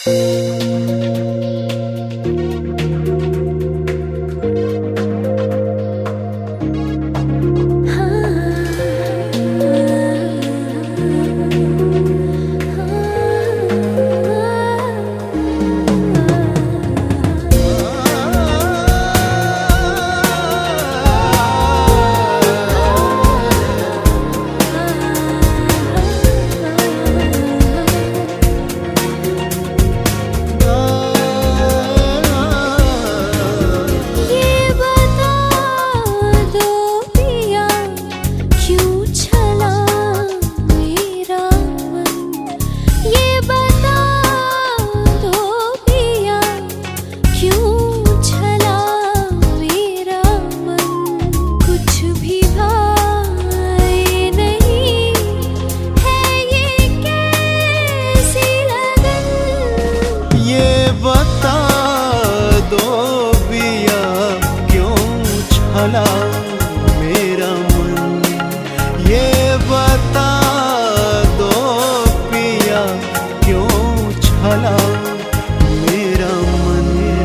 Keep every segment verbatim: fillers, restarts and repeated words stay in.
मेरा मन, ये बता दो पिया क्यों छला मेरा मन।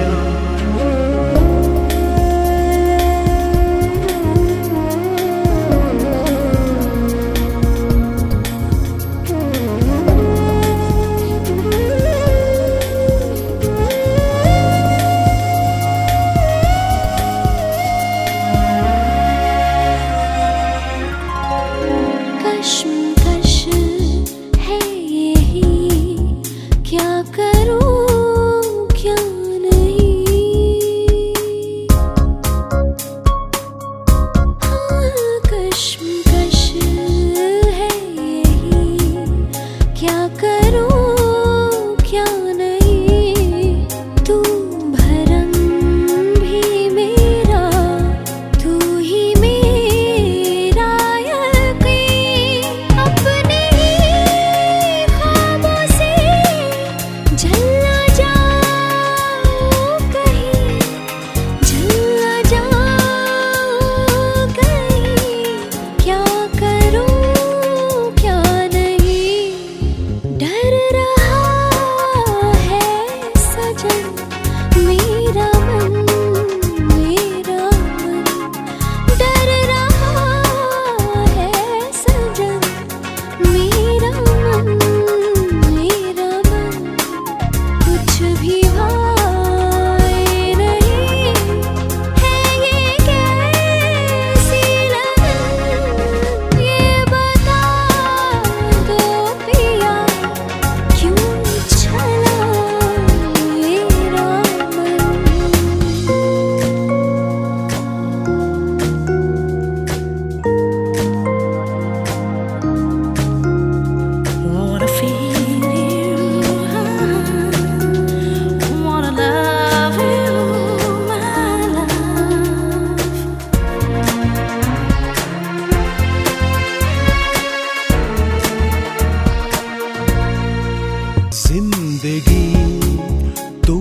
जिंदगी तू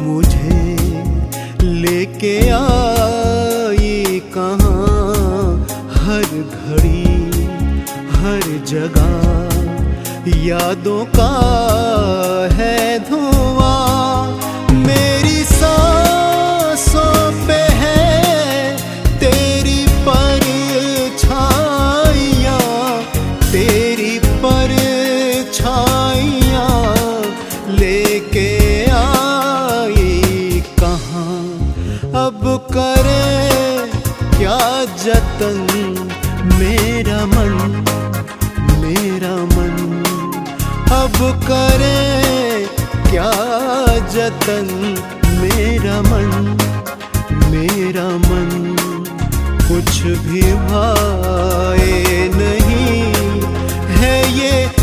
मुझे लेके आई कहाँ, हर घड़ी हर जगह यादों का है धुआं। मेरी सांसों पे है तेरी परछाइयाँ, तेरी परछाइयाँ लेके आई कहाँ। अब करे क्या जतन मेरा मन, मेरा मन। अब करे क्या जतन मेरा मन, मेरा मन। कुछ भी भाए नहीं है ये